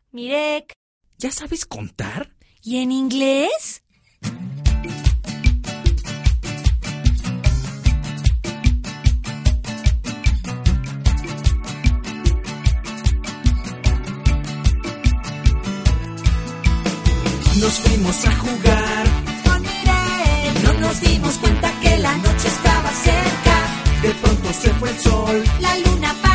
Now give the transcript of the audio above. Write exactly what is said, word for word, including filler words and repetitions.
Mirek. ¿Ya sabes contar? ¿Y en inglés? Nos fuimos a jugar Con Mirek. No nos dimos cuenta que la noche estaba cerca. De pronto se fue el sol. La luna